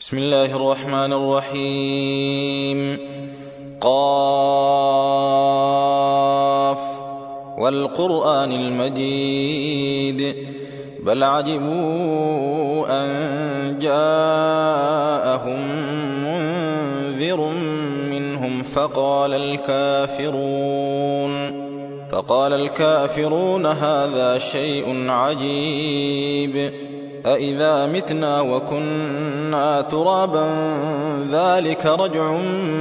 بسم الله الرحمن الرحيم. قاف والقرآن المجيد بل عجبوا أن جاءهم منذر منهم فقال الكافرون هذا شيء عجيب أإذا متنا وكنا ترابا ذلك رجع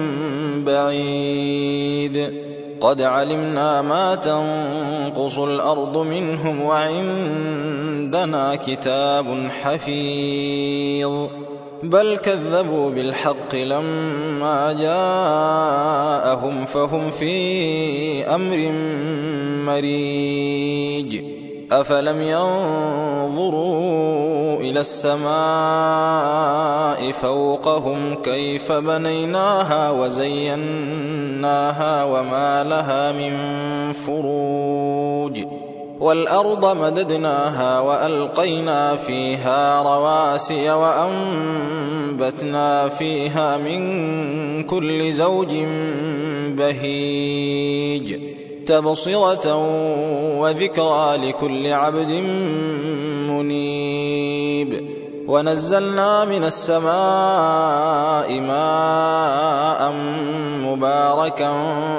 بعيد قد علمنا ما تنقص الأرض منهم وعندنا كتاب حفيظ بل كذبوا بالحق لما جاءهم فهم في أمر مريج أفلم ينظروا إلى السماء فوقهم كيف بنيناها وزيناها وما لها من فروج والأرض مددناها وألقينا فيها رواسي وأنبتنا فيها من كل زوج بهيج تبصرة وذكرى لكل عبد منيب ونزلنا من السماء ماء مباركا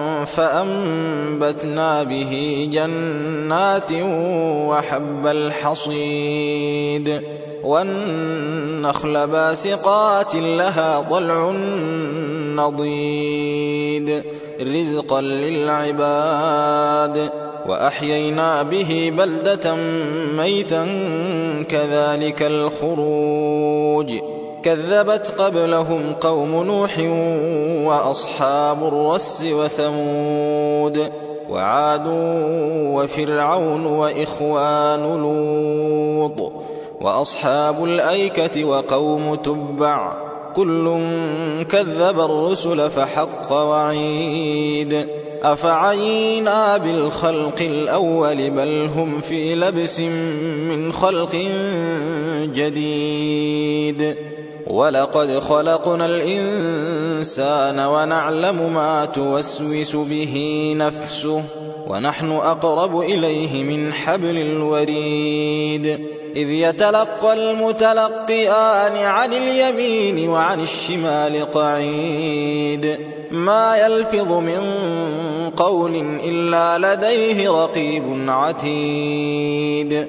فأنبتنا به جنات وحب الحصيد والنخل باسقات لها طلع نضيد رزقا للعباد وأحيينا به بلدة ميتا كذلك الخروج كذبت قبلهم قوم نوح وأصحاب الرس وثمود وعاد وفرعون وإخوان لوط وأصحاب الأيكة وقوم تبع كل كذب الرسل فحق وعيد أفعينا بالخلق الأول بل هم في لبس من خلق جديد ولقد خلقنا الإنسان ونعلم ما توسوس به نفسه ونحن أقرب إليه من حبل الوريد إذ يتلقى المتلقيان عن اليمين وعن الشمال قعيد ما يلفظ من قول إلا لديه رقيب عتيد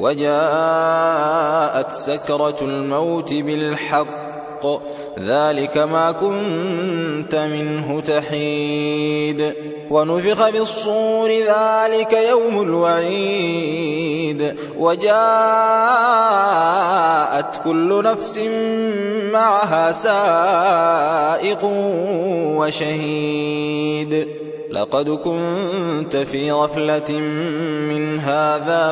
وجاءت سكرة الموت بالحق ذلك ما كنت منه تحيد ونفخ في الصور ذلك يوم الوعيد وجاءت كل نفس معها سائق وشهيد لقد كنت في غفلة من هذا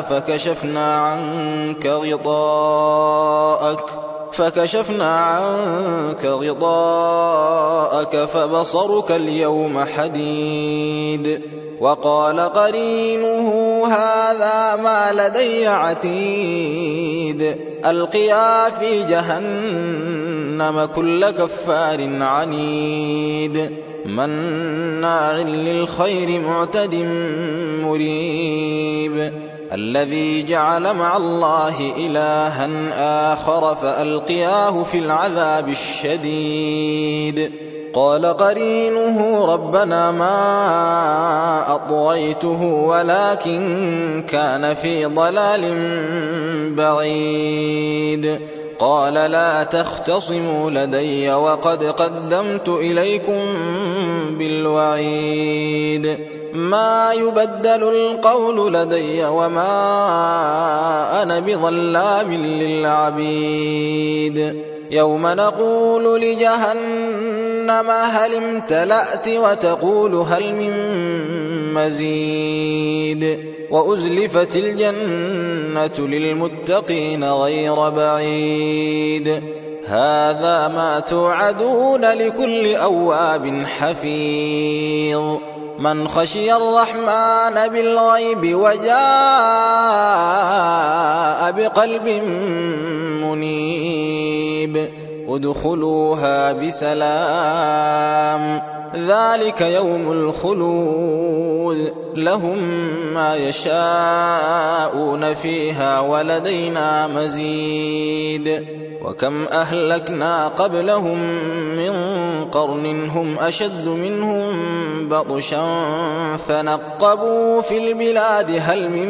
فكشفنا عنك غطاءك فبصرك اليوم حديد وقال قرينه هذا ما لدي عتيد ألقيا في جهنم كل كفار عنيد مناع للخير معتد مريب الذي جعل مع الله إلها آخر فألقياه في العذاب الشديد قال قرينه ربنا ما أطغيته ولكن كان في ضلال بعيد قال لا تختصموا لدي وقد قدمت إليكم بالوعيد ما يبدل القول لدي وما أنا بظلام للعبيد يوم نقول لجهنم هل امتلأت وتقول هل من مزيد وأزلفت الجنة للمتقين غير بعيد هذا ما توعدون لكل أواب حفيظ من خشي الرحمن بالغيب وجاء بقلب منيب ادخلوها بسلام ذلك يوم الخلود لهم ما يشاءون فيها ولدينا مزيد وكم أهلكنا قبلهم من قرن هم أشد منهم بطشا فنقبوا في البلاد هل من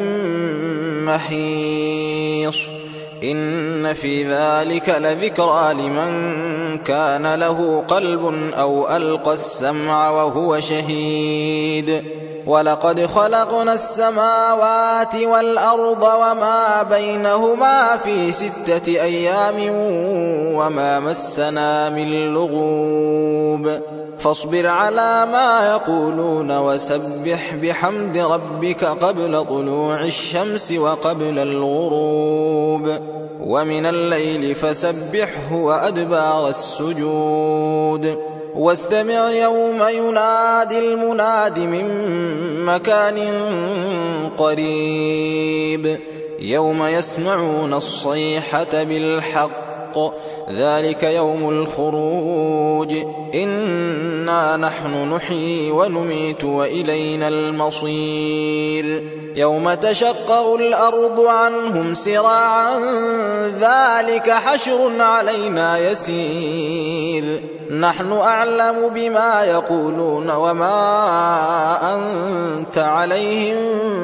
محيص إن في ذلك لذكرى لمن كان له قلب أو ألقى السمع وهو شهيد ولقد خلقنا السماوات والأرض وما بينهما في 6 أيام وما مسنا من لغوب فاصبر على ما يقولون وسبح بحمد ربك قبل طلوع الشمس وقبل الغروب ومن الليل فسبحه وأدبار السجود واستمع يوم ينادي المناد من مكان قريب يوم يسمعون الصيحة بالحق ذلك يوم الخروج إنا نحن نحيي ونميت وإلينا المصير يوم تشقق الأرض عنهم سراعا ذلك حشر علينا يسير نحن أعلم بما يقولون وما أنت عليهم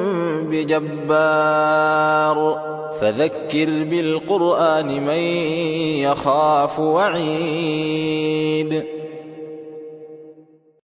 بجبار فذكر بالقرآن من يخاف وعيد